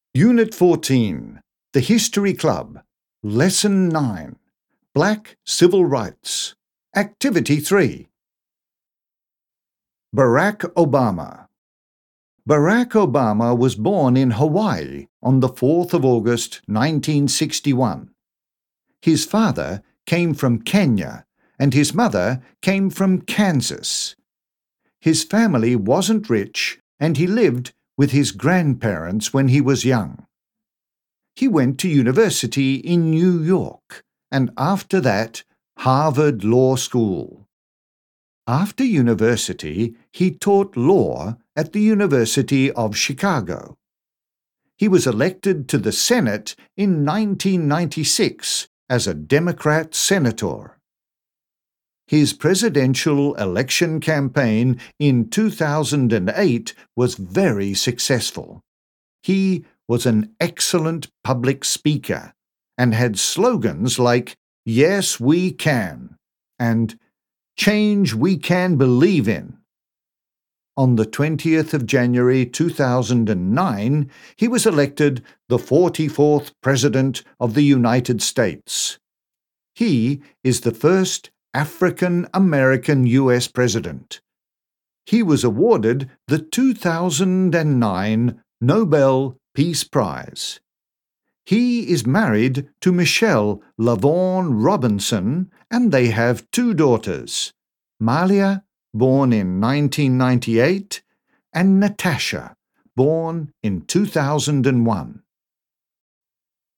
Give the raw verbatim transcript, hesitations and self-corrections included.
Unit fourteen, The History Club, Lesson nine, Black Civil Rights, Activity three. Barack Obama. Barack Obama was born in Hawaii on the fourth of August nineteen sixty-one. His father came from Kenya and his mother came from Kansas. His family wasn't rich and he lived with his grandparents when he was young. He went to university in New York and after that Harvard Law School. After university, he taught law at the University of Chicago. He was elected to the Senate in nineteen ninety-six as a Democrat senator. His presidential election campaign in two thousand eight was very successful. He was an excellent public speaker and had slogans like "Yes, we can" and "Change we can believe in." On the twentieth of January two thousand nine, he was elected the forty-fourth President of the United States. He is the first African-American U S President. He was awarded the two thousand nine Nobel Peace Prize. He is married to Michelle LaVaughn Robinson and they have two daughters, Malia, born in nineteen ninety-eight, and Natasha, born in two thousand one.